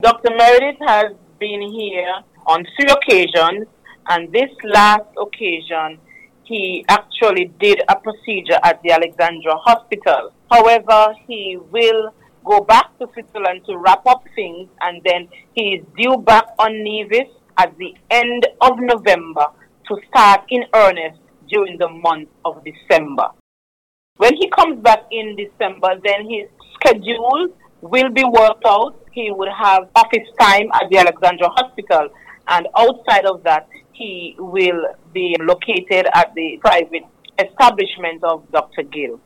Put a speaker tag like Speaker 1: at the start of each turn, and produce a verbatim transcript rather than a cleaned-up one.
Speaker 1: Doctor Meredith has been here on three occasions, and this last occasion, he actually did a procedure at the Alexandra Hospital. However, he will go back to Switzerland to wrap up things, and then he is due back on Nevis at the end of November to start in earnest during the month of December. When he comes back in December, then his schedule will be worked out. He would have office time at the Alexandra Hospital, and outside of that, he will be located at the private establishment of Doctor Gill.